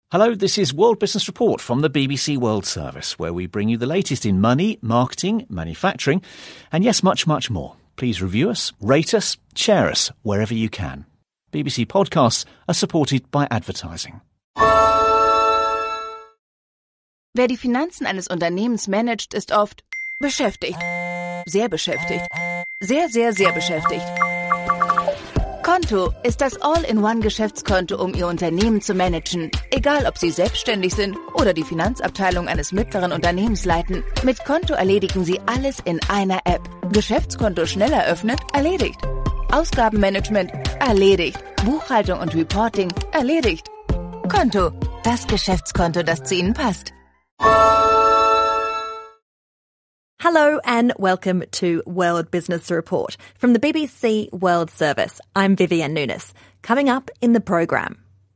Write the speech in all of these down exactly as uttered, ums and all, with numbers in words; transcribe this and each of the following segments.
Hello, this is World Business Report from the B B C World Service, where we bring you the latest in money, marketing, manufacturing, and yes, much, much more. Please review us, rate us, share us wherever you can. B B C podcasts are supported by advertising. Wer die Finanzen eines Unternehmens managt, ist oft beschäftigt. Sehr beschäftigt. Sehr, sehr, sehr beschäftigt. Konto ist das All-in-One-Geschäftskonto, um Ihr Unternehmen zu managen. Egal, ob Sie selbstständig sind oder die Finanzabteilung eines mittleren Unternehmens leiten. Mit Konto erledigen Sie alles in einer App. Geschäftskonto schnell eröffnet, erledigt. Ausgabenmanagement, erledigt. Buchhaltung und Reporting, erledigt. Konto, das Geschäftskonto, das zu Ihnen passt. Hello and welcome to World Business Report from the B B C World Service. I'm Vivienne Nunes. Coming up in the programme.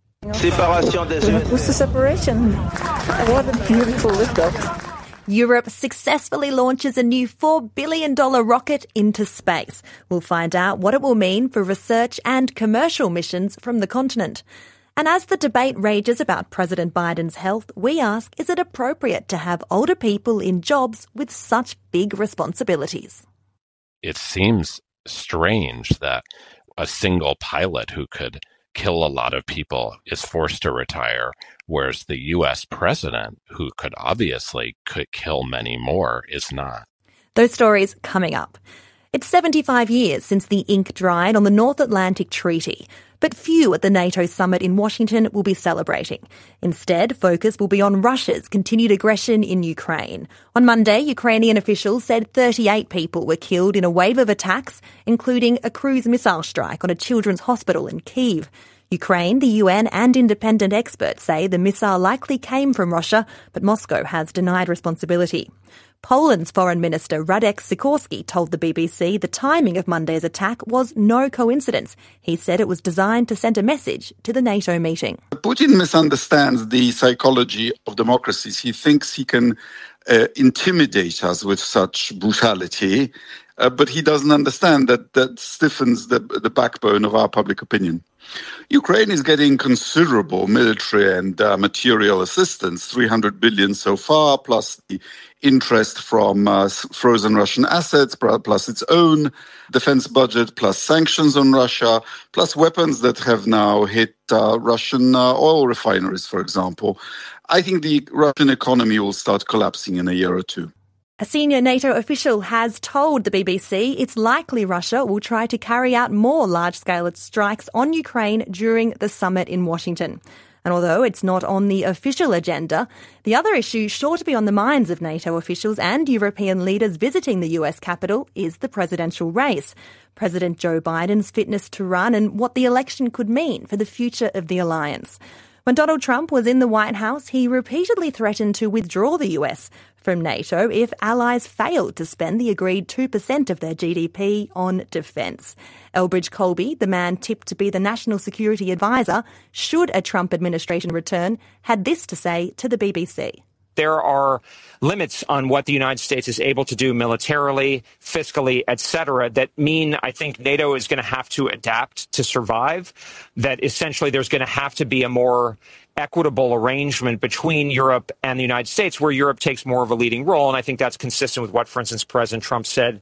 What's the separation? What a beautiful lift-off. Europe successfully launches a new four billion dollars rocket into space. We'll find out what it will mean for research and commercial missions from the continent. And as the debate rages about President Biden's health, we ask, is it appropriate to have older people in jobs with such big responsibilities? It seems strange that a single pilot who could kill a lot of people is forced to retire, whereas the U S president, who could obviously could kill many more, is not. Those stories coming up. It's seventy-five years since the ink dried on the North Atlantic Treaty, but few at the NATO summit in Washington will be celebrating. Instead, focus will be on Russia's continued aggression in Ukraine. On Monday, Ukrainian officials said thirty-eight people were killed in a wave of attacks, including a cruise missile strike on a children's hospital in Kyiv. Ukraine, the U N and independent experts say the missile likely came from Russia, but Moscow has denied responsibility. Poland's Foreign Minister Radek Sikorski told the B B C the timing of Monday's attack was no coincidence. He said it was designed to send a message to the NATO meeting. Putin misunderstands the psychology of democracies. He thinks he can uh, intimidate us with such brutality, uh, but he doesn't understand that that stiffens the, the backbone of our public opinion. Ukraine is getting considerable military and uh, material assistance, three hundred billion so far, plus the interest from uh, frozen Russian assets, plus its own defense budget, plus sanctions on Russia, plus weapons that have now hit uh, Russian uh, oil refineries, for example. I think the Russian economy will start collapsing in a year or two. A senior NATO official has told the B B C it's likely Russia will try to carry out more large-scale strikes on Ukraine during the summit in Washington. And although it's not on the official agenda, the other issue sure to be on the minds of NATO officials and European leaders visiting the U S capital is the presidential race. President Joe Biden's fitness to run and what the election could mean for the future of the alliance. When Donald Trump was in the White House, he repeatedly threatened to withdraw the U S from NATO if allies failed to spend the agreed two percent of their G D P on defence. Elbridge Colby, the man tipped to be the national security advisor, should a Trump administration return, had this to say to the B B C. There are limits on what the United States is able to do militarily, fiscally, et cetera, that mean I think NATO is going to have to adapt to survive, that essentially there's going to have to be a more equitable arrangement between Europe and the United States where Europe takes more of a leading role. And I think that's consistent with what, for instance, President Trump said.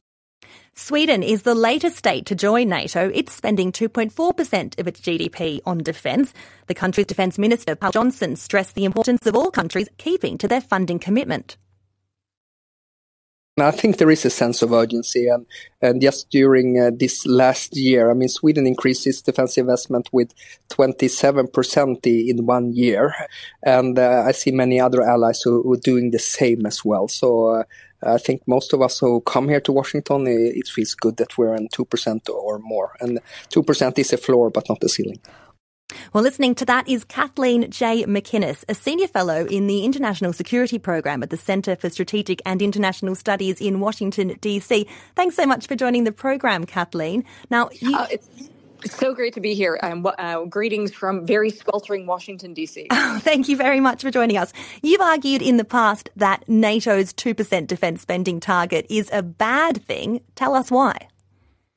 Sweden is the latest state to join NATO. It's spending two point four percent of its G D P on defence. The country's defence minister, Paul Johnson, stressed the importance of all countries keeping to their funding commitment. I think there is a sense of urgency, and, and just during uh, this last year, I mean, Sweden increased its defense investment with twenty-seven percent in one year, and uh, I see many other allies who, who are doing the same as well. So uh, I think most of us who come here to Washington, it feels good that we're on two percent or more, and two percent is a floor but not a ceiling. Well, listening to that is Kathleen J. McInnes, a senior fellow in the International Security Program at the Centre for Strategic and International Studies in Washington, D C. Thanks so much for joining the program, Kathleen. Now, you... uh, it's, it's so great to be here. Um, uh, greetings from very sweltering Washington, D C. Oh, thank you very much for joining us. You've argued in the past that NATO's two percent defence spending target is a bad thing. Tell us why.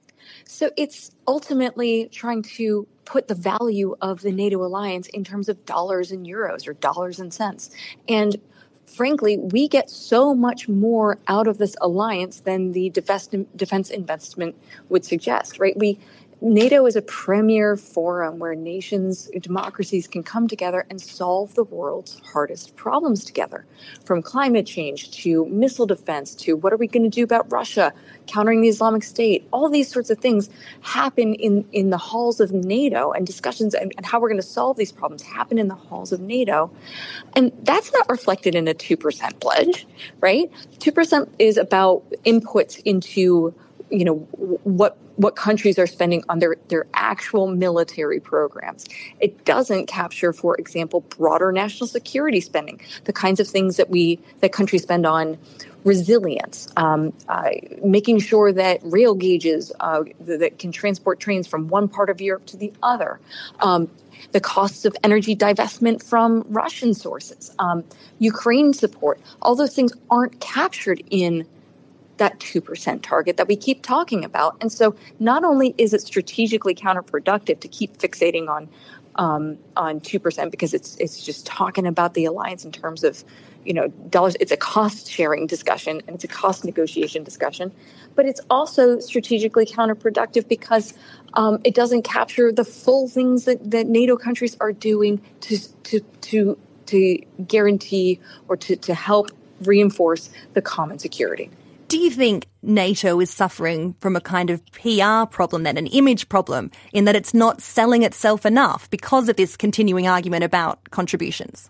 So it's ultimately trying to put the value of the NATO alliance in terms of dollars and euros or dollars and cents. And frankly, we get so much more out of this alliance than the defense investment would suggest, right? We NATO is a premier forum where nations, democracies can come together and solve the world's hardest problems together, from climate change to missile defense to what are we going to do about Russia, countering the Islamic State. All these sorts of things happen in, in the halls of NATO, and discussions and, and how we're going to solve these problems happen in the halls of NATO. And that's not reflected in a two percent pledge, right? two percent is about inputs into, you know, what what countries are spending on their, their actual military programs. It doesn't capture, for example, broader national security spending, the kinds of things that we that countries spend on resilience, um, uh, making sure that rail gauges uh, that can transport trains from one part of Europe to the other, um, the costs of energy divestment from Russian sources, um, Ukraine support. All those things aren't captured in that two percent target that we keep talking about. And so not only is it strategically counterproductive to keep fixating on um, on two percent because it's it's just talking about the alliance in terms of, you know, dollars. It's a cost sharing discussion and it's a cost negotiation discussion. But it's also strategically counterproductive because um, it doesn't capture the full things that, that NATO countries are doing to to to to guarantee or to, to help reinforce the common security. Do you think NATO is suffering from a kind of P R problem then, an image problem, in that it's not selling itself enough because of this continuing argument about contributions?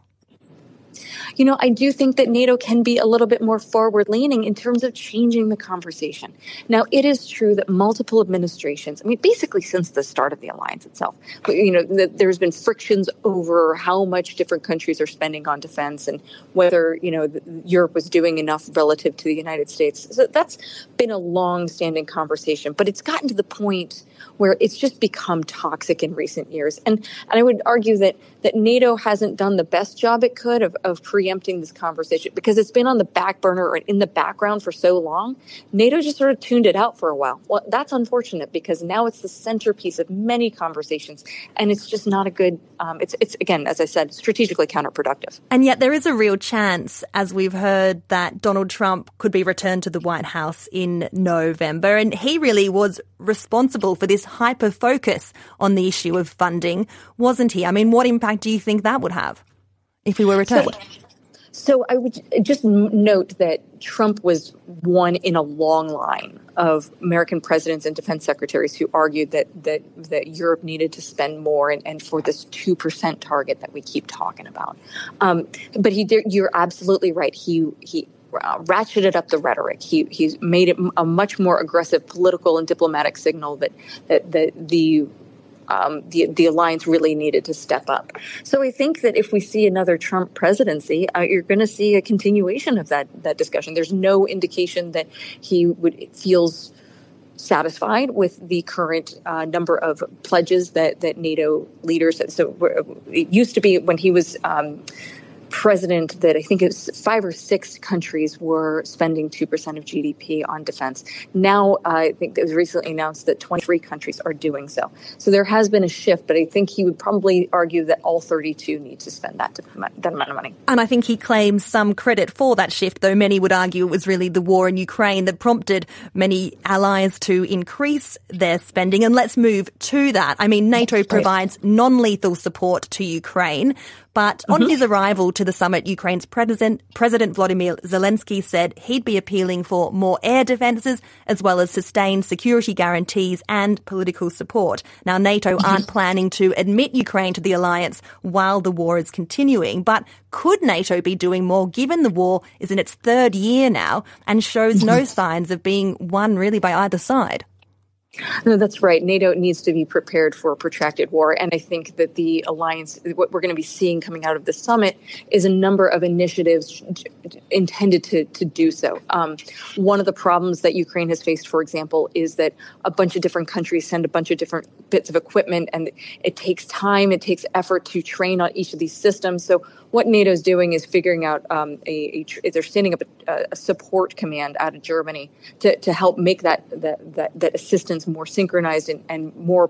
You know, I do think that NATO can be a little bit more forward-leaning in terms of changing the conversation. Now, it is true that multiple administrations, I mean, basically since the start of the alliance itself, you know, the, there's been frictions over how much different countries are spending on defense and whether, you know, the, Europe was doing enough relative to the United States. So that's been a long-standing conversation, but it's gotten to the point where it's just become toxic in recent years. And, and I would argue that that NATO hasn't done the best job it could of, of preempting this conversation because it's been on the back burner or in the background for so long. NATO just sort of tuned it out for a while. Well, that's unfortunate because now it's the centerpiece of many conversations, and it's just not a good, um, it's, it's again, as I said, strategically counterproductive. And yet there is a real chance, as we've heard, that Donald Trump could be returned to the White House in November, and he really was responsible for this hyper-focus on the issue of funding, wasn't he? I mean, what impact do you think that would have if he were returned? So, so I would just note that Trump was one in a long line of American presidents and defense secretaries who argued that that, that Europe needed to spend more and, and for this two percent target that we keep talking about. Um, but he did, you're absolutely right. He he Uh, ratcheted up the rhetoric. He he's made it a much more aggressive political and diplomatic signal that that, that the um, the the alliance really needed to step up. So I think that if we see another Trump presidency, uh, you're going to see a continuation of that that discussion. There's no indication that he would feels satisfied with the current uh, number of pledges that that NATO leaders. So it used to be when he was Um, president that I think it was five or six countries were spending two percent of G D P on defense. Now, uh, I think it was recently announced that twenty-three countries are doing so. So there has been a shift, but I think he would probably argue that all thirty-two need to spend that, that amount of money. And I think he claims some credit for that shift, though many would argue it was really the war in Ukraine that prompted many allies to increase their spending. And let's move to that. I mean, NATO provides non-lethal support to Ukraine. But on mm-hmm. his arrival to the summit, Ukraine's president, President Volodymyr Zelensky said he'd be appealing for more air defences as well as sustained security guarantees and political support. Now, NATO aren't planning to admit Ukraine to the alliance while the war is continuing. But could NATO be doing more given the war is in its third year now and shows no signs of being won really by either side? No, that's right. NATO needs to be prepared for a protracted war. And I think that the alliance, what we're going to be seeing coming out of the summit is a number of initiatives intended to, to do so. Um, one of the problems that Ukraine has faced, for example, is that a bunch of different countries send a bunch of different bits of equipment, and it takes time, it takes effort to train on each of these systems. So what NATO's doing is figuring out um, a, a they're standing up a, a support command out of Germany to, to help make that that, that that assistance more synchronized and, and more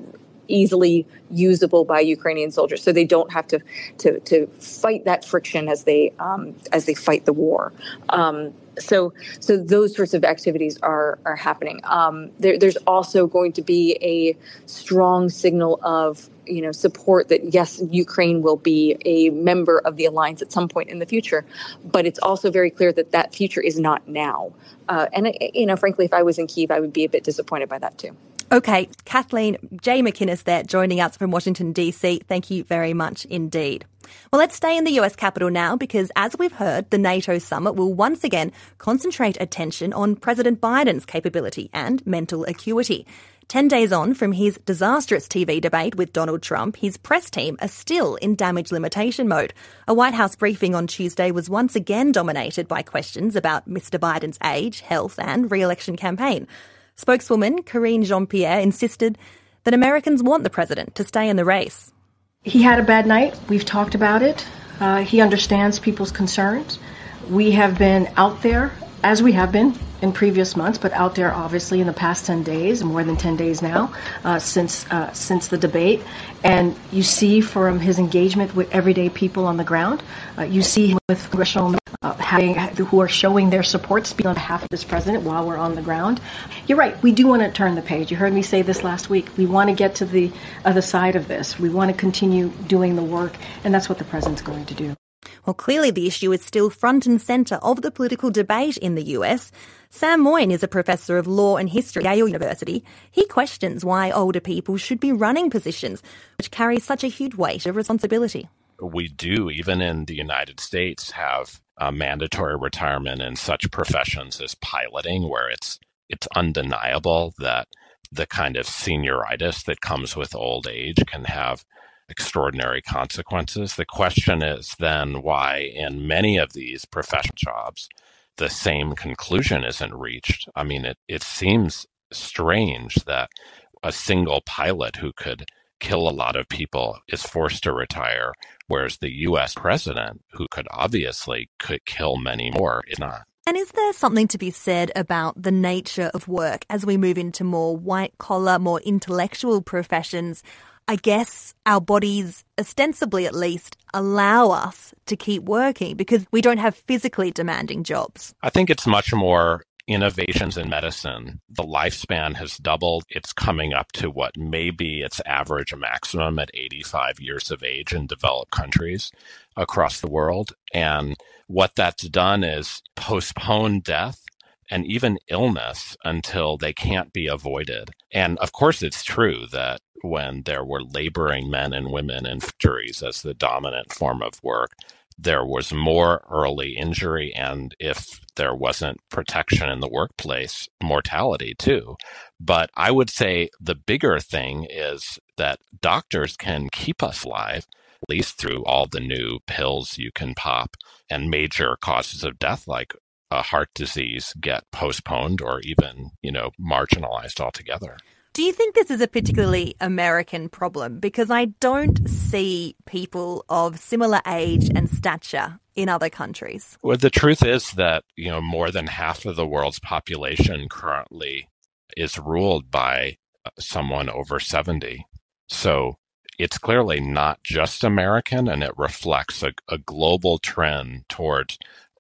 easily usable by Ukrainian soldiers, so they don't have to to to fight that friction as they um, as they fight the war. Um, so so those sorts of activities are are happening. Um, there, there's also going to be a strong signal of you know support that yes, Ukraine will be a member of the alliance at some point in the future, but it's also very clear that that future is not now. Uh, and you know, frankly, if I was in Kyiv, I would be a bit disappointed by that too. Okay, Kathleen J. McInnes there joining us from Washington, D C. Thank you very much indeed. Well, let's stay in the U S Capitol now because, as we've heard, the NATO summit will once again concentrate attention on President Biden's capability and mental acuity. Ten days on from his disastrous T V debate with Donald Trump, his press team are still in damage limitation mode. A White House briefing on Tuesday was once again dominated by questions about Mister Biden's age, health and re-election campaign. Spokeswoman Karine Jean-Pierre insisted that Americans want the president to stay in the race. He had a bad night. We've talked about it. Uh, he understands people's concerns. We have been out there, as we have been in previous months, but out there obviously in the past ten days, more than ten days now, uh, since uh, since the debate. And you see from his engagement with everyday people on the ground, uh, you see with congressional uh, having who are showing their support, speaking on behalf of this president while we're on the ground. You're right. We do want to turn the page. You heard me say this last week. We want to get to the other side of this. We want to continue doing the work, and that's what the president's going to do. Well, clearly the issue is still front and centre of the political debate in the U S. Sam Moyne is a professor of law and history at Yale University. He questions why older people should be running positions which carry such a huge weight of responsibility. We do, even in the United States, have a mandatory retirement in such professions as piloting, where it's it's undeniable that the kind of senioritis that comes with old age can have extraordinary consequences. The question is then why in many of these professional jobs, the same conclusion isn't reached. I mean, it, it seems strange that a single pilot who could kill a lot of people is forced to retire, whereas the U S president, who could obviously could kill many more, is not. And is there something to be said about the nature of work as we move into more white-collar, more intellectual professions? I guess our bodies, ostensibly at least, allow us to keep working because we don't have physically demanding jobs. I think it's much more innovations in medicine. The lifespan has doubled. It's coming up to what may be its average maximum at eighty-five years of age in developed countries across the world. And what that's done is postpone death and even illness until they can't be avoided. And of course, it's true that when there were laboring men and women in factories as the dominant form of work, there was more early injury, and if there wasn't protection in the workplace, mortality too. But I would say the bigger thing is that doctors can keep us alive, at least through all the new pills you can pop, and major causes of death like uh, heart disease get postponed or even, you know, marginalized altogether. Do you think this is a particularly American problem? Because I don't see people of similar age and stature in other countries. Well, the truth is that, you know, more than half of the world's population currently is ruled by someone over seventy. So it's clearly not just American, and it reflects a, a global trend towards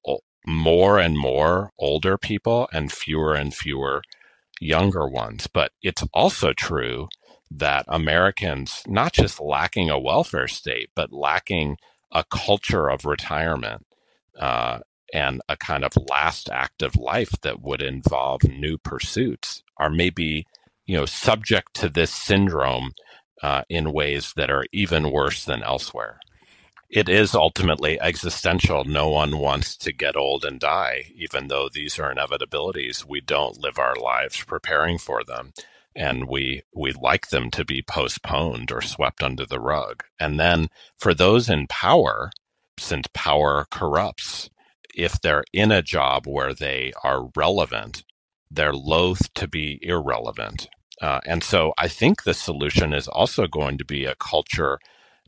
more and more older people and fewer and fewer younger ones. But it's also true that Americans, not just lacking a welfare state, but lacking a culture of retirement uh, and a kind of last active life that would involve new pursuits, are maybe, you know, subject to this syndrome uh, in ways that are even worse than elsewhere. It is ultimately existential. No one wants to get old and die, even though these are inevitabilities. We don't live our lives preparing for them, and we we like them to be postponed or swept under the rug. And then for those in power, since power corrupts, if they're in a job where they are relevant, they're loath to be irrelevant. Uh, and so I think the solution is also going to be a culture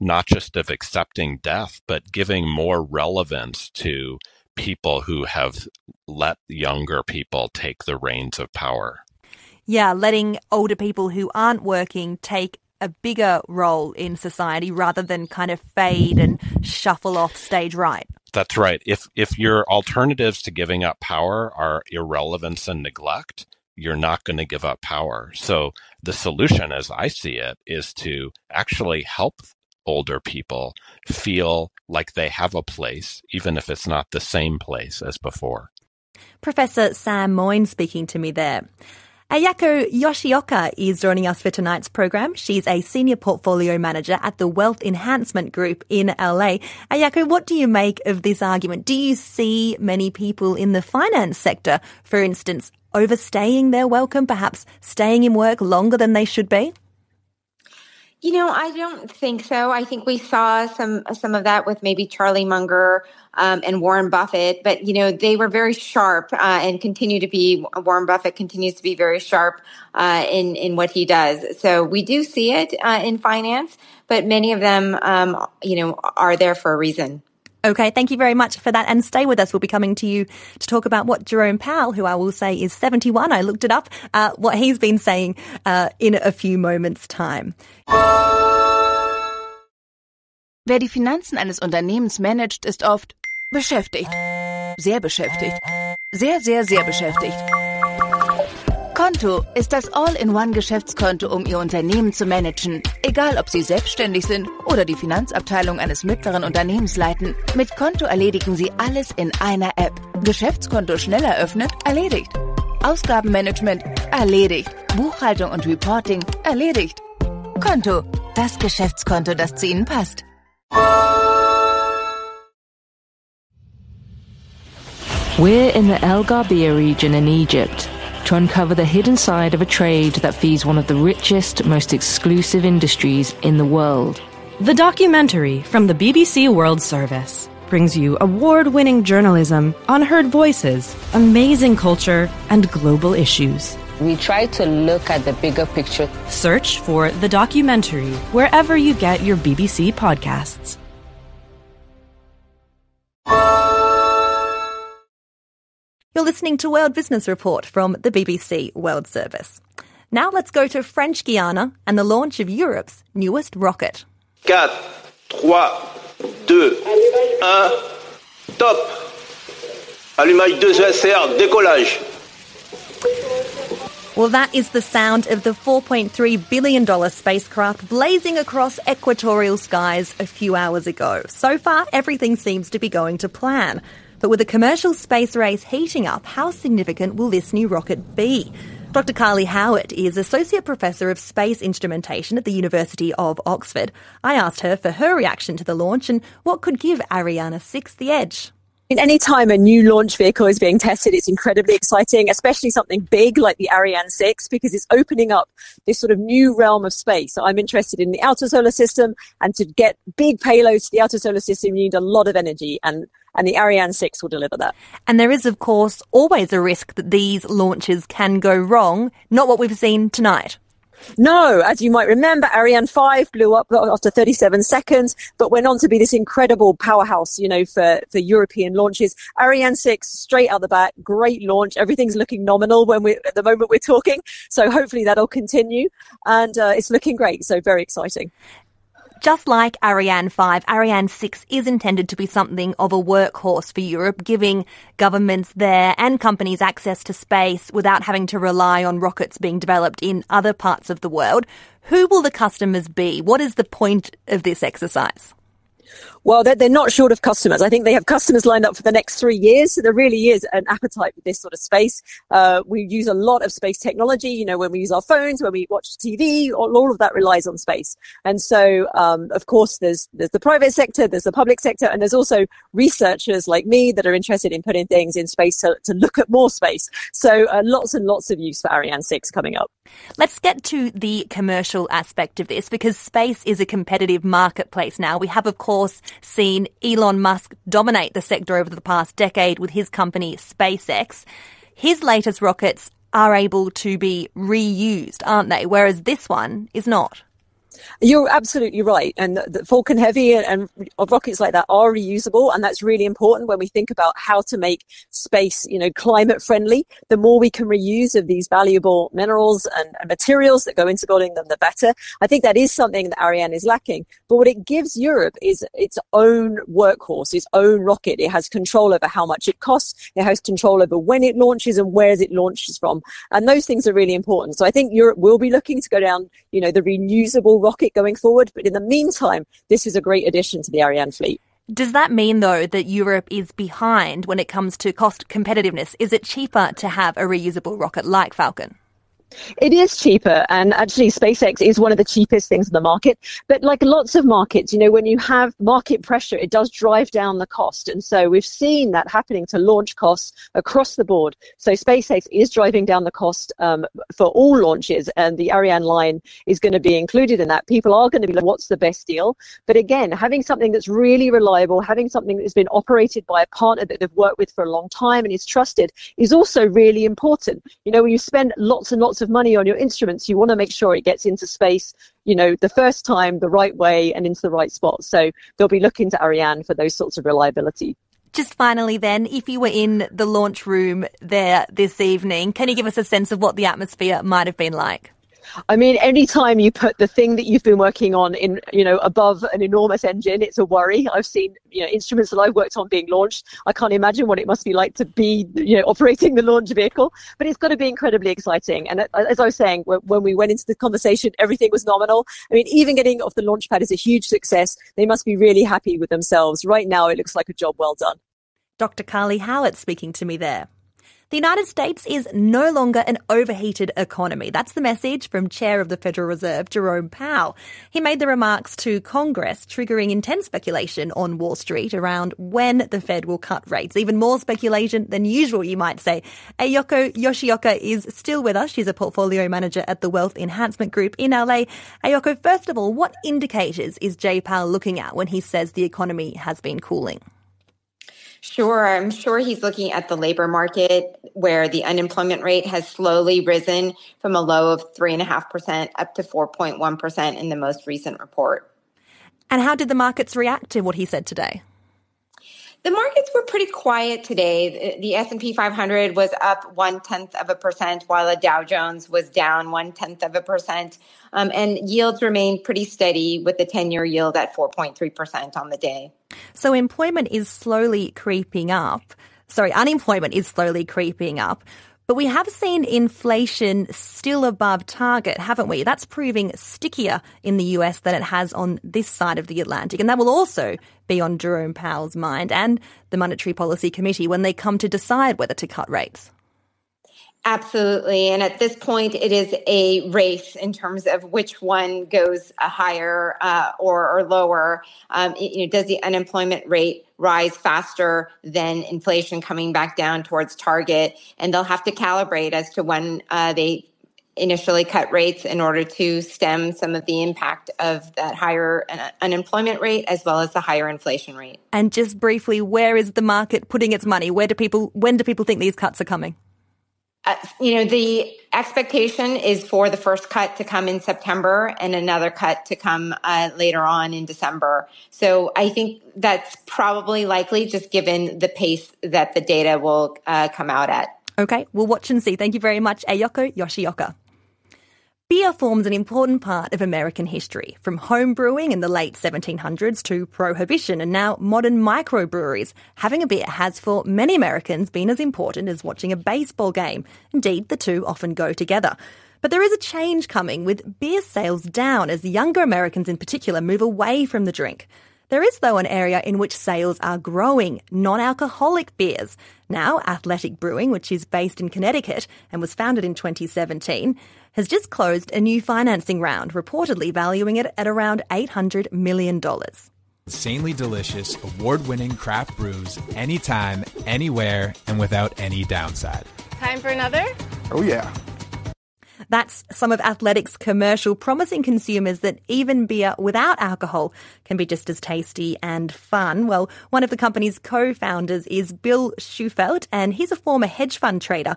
not just of accepting death, but giving more relevance to people who have let younger people take the reins of power. Yeah, letting older people who aren't working take a bigger role in society rather than kind of fade and shuffle off stage right. That's right. If if your alternatives to giving up power are irrelevance and neglect, you're not going to give up power. So the solution, as I see it, is to actually help older people feel like they have a place, even if it's not the same place as before. Professor Sam Moyne speaking to me there. Ayako Yoshioka is joining us for tonight's program. She's a senior portfolio manager at the Wealth Enhancement Group in L A. Ayako, what do you make of this argument? Do you see many people in the finance sector, for instance, overstaying their welcome, perhaps staying in work longer than they should be? You know, I don't think so. I think we saw some some of that with maybe Charlie Munger um, and Warren Buffett, but you know, they were very sharp uh, and continue to be. Warren Buffett continues to be very sharp uh, in in what he does. So we do see it uh, in finance, but many of them, um, you know, are there for a reason. Okay, thank you very much for that. And stay with us. We'll be coming to you to talk about what Jerome Powell, who I will say is seventy-one, I looked it up, uh, what he's been saying uh, in a few moments' time. Wer die Finanzen eines Unternehmens managt, ist oft beschäftigt. Sehr beschäftigt. Sehr, sehr, sehr beschäftigt. Konto ist das All-in-One-Geschäftskonto, um Ihr Unternehmen zu managen. Egal, ob Sie selbstständig sind oder die Finanzabteilung eines mittleren Unternehmens leiten. Mit Konto erledigen Sie alles in einer App. Geschäftskonto schnell eröffnet? Erledigt. Ausgabenmanagement? Erledigt. Buchhaltung und Reporting? Erledigt. Konto. Das Geschäftskonto, das zu Ihnen passt. We're in the El Garbia region in Egypt to uncover the hidden side of a trade that feeds one of the richest, most exclusive industries in the world. The documentary from the B B C World Service brings you award-winning journalism, unheard voices, amazing culture, and global issues. We try to look at the bigger picture. Search for The Documentary wherever you get your B B C podcasts. You're listening to World Business Report from the B B C World Service. Now let's go to French Guiana and the launch of Europe's newest rocket. four, three, two, one, top. Allumage deux E S R, décollage. Well, that is the sound of the four point three billion dollars spacecraft blazing across equatorial skies a few hours ago. So far, everything seems to be going to plan. But with the commercial space race heating up, how significant will this new rocket be? Doctor Carly Howard is Associate Professor of Space Instrumentation at the University of Oxford. I asked her for her reaction to the launch and what could give Ariane six the edge. Any time a new launch vehicle is being tested, it's incredibly exciting, especially something big like the Ariane six, because it's opening up this sort of new realm of space. So I'm interested in the outer solar system, and to get big payloads to the outer solar system, you need a lot of energy, and and the Ariane six will deliver that. And there is, of course, always a risk that these launches can go wrong, not what we've seen tonight. No, as you might remember, Ariane five blew up after thirty-seven seconds, but went on to be this incredible powerhouse, you know, for, for European launches. Ariane six, straight out the back, great launch. Everything's looking nominal when we at the moment we're talking. So hopefully that'll continue. And uh, it's looking great. So very exciting. Just like Ariane five, Ariane six is intended to be something of a workhorse for Europe, giving governments there and companies access to space without having to rely on rockets being developed in other parts of the world. Who will the customers be? What is the point of this exercise? Well, they're, they're not short of customers. I think they have customers lined up for the next three years. So there really is an appetite for this sort of space. Uh, we use a lot of space technology. You know, when we use our phones, when we watch T V, all, all of that relies on space. And so, um, of course, there's, there's the private sector, there's the public sector, and there's also researchers like me that are interested in putting things in space to, to look at more space. So uh, lots and lots of use for Ariane six coming up. Let's get to the commercial aspect of this, because space is a competitive marketplace now. We have, of course, seen Elon Musk dominate the sector over the past decade with his company SpaceX. His latest rockets are able to be reused, aren't they? Whereas this one is not. You're absolutely right. And the, the Falcon Heavy and, and rockets like that are reusable. And that's really important when we think about how to make space, you know, climate friendly. The more we can reuse of these valuable minerals and, and materials that go into building them, the better. I think that is something that Ariane is lacking. But what it gives Europe is its own workhorse, its own rocket. It has control over how much it costs. It has control over when it launches and where it launches from. And those things are really important. So I think Europe will be looking to go down, you know, the reusable rocket going forward. But in the meantime, this is a great addition to the Ariane fleet. Does that mean, though, that Europe is behind when it comes to cost competitiveness? Is it cheaper to have a reusable rocket like Falcon? It is cheaper, and actually SpaceX is one of the cheapest things in the market. But like lots of markets, you know, when you have market pressure, it does drive down the cost. And so we've seen that happening to launch costs across the board. So SpaceX is driving down the cost um, for all launches, and the Ariane line is going to be included in that. People are going to be like, what's the best deal? But again, having something that's really reliable, having something that's been operated by a partner that they've worked with for a long time and is trusted is also really important. You know, when you spend lots and lots of money on your instruments, you want to make sure it gets into space, you know, the first time, the right way, and into the right spot. So they'll be looking to Ariane for those sorts of reliability. Just finally then, if you were in the launch room there this evening, can you give us a sense of what the atmosphere might have been like? I mean, anytime you put the thing that you've been working on in, you know, above an enormous engine, it's a worry. I've seen, you know, instruments that I've worked on being launched. I can't imagine what it must be like to be, you know, operating the launch vehicle, but it's got to be incredibly exciting. And as I was saying, when we went into the conversation, everything was nominal. I mean, even getting off the launch pad is a huge success. They must be really happy with themselves. Right now, it looks like a job well done. Doctor Carly Howlett speaking to me there. The United States is no longer an overheated economy. That's the message from Chair of the Federal Reserve, Jerome Powell. He made the remarks to Congress, triggering intense speculation on Wall Street around when the Fed will cut rates. Even more speculation than usual, you might say. Ayoko Yoshioka is still with us. She's a portfolio manager at the Wealth Enhancement Group in L A. Ayoko, first of all, what indicators is Jay Powell looking at when he says the economy has been cooling? Sure. I'm sure he's looking at the labor market where the unemployment rate has slowly risen from a low of three point five percent up to four point one percent in the most recent report. And how did the markets react to what he said today? The markets were pretty quiet today. The S and P five hundred was up one-tenth of a percent, while the Dow Jones was down one-tenth of a percent. Um, and yields remained pretty steady with the ten-year yield at four point three percent on the day. So employment is slowly creeping up. Sorry, unemployment is slowly creeping up. But we have seen inflation still above target, haven't we? That's proving stickier in the U S than it has on this side of the Atlantic. And that will also be on Jerome Powell's mind and the Monetary Policy Committee when they come to decide whether to cut rates. Absolutely. And at this point, it is a race in terms of which one goes higher uh, or, or lower. Um, you know, does the unemployment rate rise faster than inflation coming back down towards target? And they'll have to calibrate as to when uh, they initially cut rates in order to stem some of the impact of that higher unemployment rate as well as the higher inflation rate. And just briefly, where is the market putting its money? Where do people, when do people think these cuts are coming? Uh, you know, the expectation is for the first cut to come in September and another cut to come uh, later on in December. So I think that's probably likely just given the pace that the data will uh, come out at. Okay, we'll watch and see. Thank you very much, Ayoko Yoshioka. Beer forms an important part of American history, from home brewing in the late seventeen hundreds to prohibition and now modern microbreweries. Having a beer has for many Americans been as important as watching a baseball game. Indeed, the two often go together. But there is a change coming, with beer sales down as younger Americans in particular move away from the drink. There is, though, an area in which sales are growing, non-alcoholic beers. Now, Athletic Brewing, which is based in Connecticut and was founded in twenty seventeen, has just closed a new financing round, reportedly valuing it at around eight hundred million dollars. Insanely delicious, award-winning craft brews anytime, anywhere, and without any downside. Time for another? Oh, yeah. That's some of Athletic's commercial, promising consumers that even beer without alcohol can be just as tasty and fun. Well, one of the company's co-founders is Bill Shufelt, and he's a former hedge fund trader.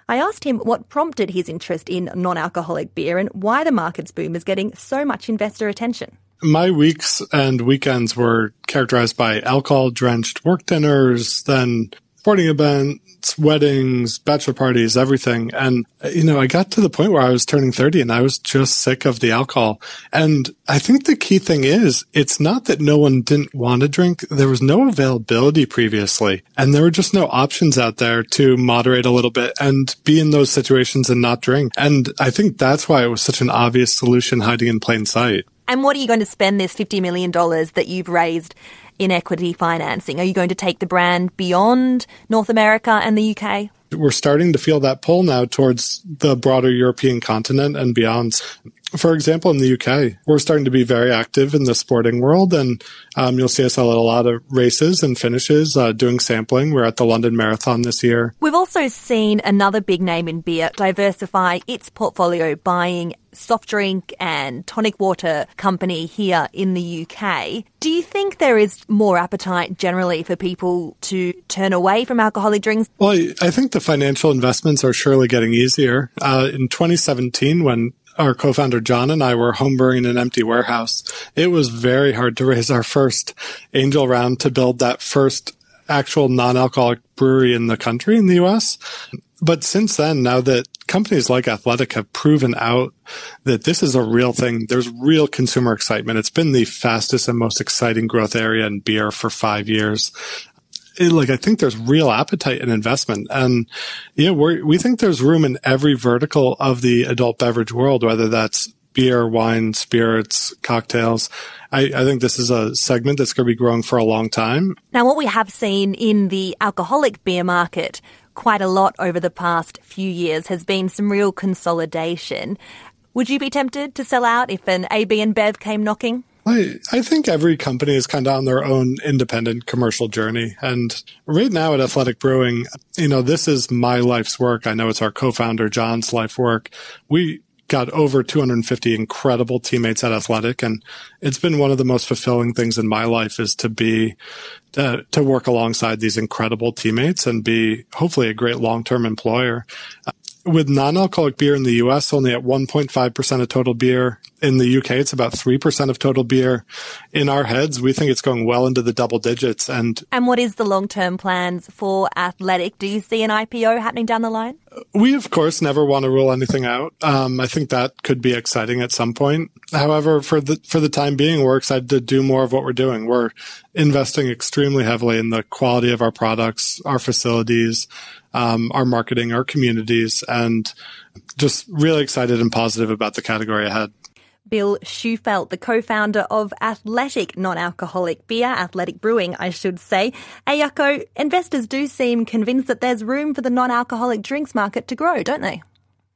I asked him what prompted his interest in non-alcoholic beer and why the market's boom is getting so much investor attention. My weeks and weekends were characterized by alcohol-drenched work dinners, then sporting events, weddings, bachelor parties, everything. And, you know, I got to the point where I was turning thirty and I was just sick of the alcohol. And I think the key thing is, it's not that no one didn't want to drink. There was no availability previously. And there were just no options out there to moderate a little bit and be in those situations and not drink. And I think that's why it was such an obvious solution hiding in plain sight. And what are you going to spend this fifty million dollars that you've raised in equity financing? Are you going to take the brand beyond North America and the U K? We're starting to feel that pull now towards the broader European continent and beyond. For example, in the U K, we're starting to be very active in the sporting world, and um, you'll see us at a lot of races and finishes, uh, doing sampling. We're at the London Marathon this year. We've also seen another big name in beer diversify its portfolio, buying soft drink and tonic water company here in the U K. Do you think there is more appetite generally for people to turn away from alcoholic drinks? Well, I, I think the financial investments are surely getting easier. Uh, in twenty seventeen, when our co-founder John and I were homebrewing in an empty warehouse, it was very hard to raise our first angel round to build that first actual non-alcoholic brewery in the country, in the U S. But since then, now that companies like Athletic have proven out that this is a real thing, there's real consumer excitement. It's been the fastest and most exciting growth area in beer for five years. It, like, I think there's real appetite and investment. And yeah, we we think there's room in every vertical of the adult beverage world, whether that's beer, wine, spirits, cocktails. I, I think this is a segment that's going to be growing for a long time. Now, what we have seen in the alcoholic beer market quite a lot over the past few years has been some real consolidation. Would you be tempted to sell out if an A B InBev came knocking? I, I think every company is kind of on their own independent commercial journey. And right now at Athletic Brewing, you know, this is my life's work. I know it's our co-founder John's life work. We got over two hundred fifty incredible teammates at Athletic, and it's been one of the most fulfilling things in my life is to be to, to work alongside these incredible teammates and be hopefully a great long-term employer. Uh, with non-alcoholic beer in the U S only at one point five percent of total beer. In the U K, it's about three percent of total beer. In our heads, we think it's going well into the double digits. And And what is the long-term plans for Athletic? Do you see an I P O happening down the line? We, of course, never want to rule anything out. Um, I think that could be exciting at some point. However, for the for the time being, we're excited to do more of what we're doing. We're investing extremely heavily in the quality of our products, our facilities, um, our marketing, our communities, and just really excited and positive about the category ahead. Bill Shufelt, the co-founder of Athletic non-alcoholic beer, Athletic Brewing, I should say. Ayako, investors do seem convinced that there's room for the non-alcoholic drinks market to grow, don't they?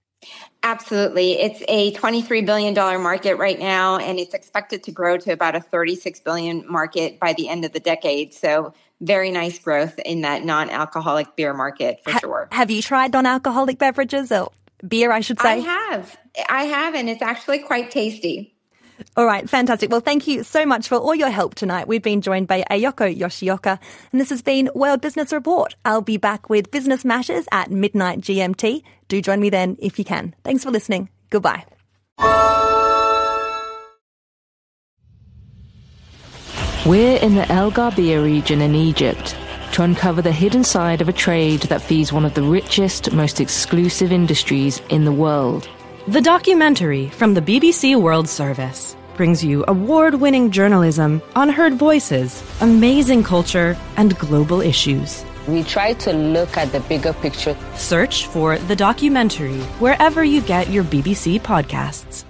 Absolutely. It's a twenty-three billion dollars market right now, and it's expected to grow to about a thirty-six billion dollars market by the end of the decade. So very nice growth in that non-alcoholic beer market for ha- sure. Have you tried non-alcoholic beverages or beer, I should say? I have. I have, and it's actually quite tasty. All right, fantastic. Well, thank you so much for all your help tonight. We've been joined by Ayako Yoshioka, and this has been World Business Report. I'll be back with Business Matters at midnight G M T. Do join me then if you can. Thanks for listening. Goodbye. We're in the El Gharbia region in Egypt to uncover the hidden side of a trade that feeds one of the richest, most exclusive industries in the world. The documentary from the B B C World Service brings you award-winning journalism, unheard voices, amazing culture, and global issues. We try to look at the bigger picture. Search for The Documentary wherever you get your B B C podcasts.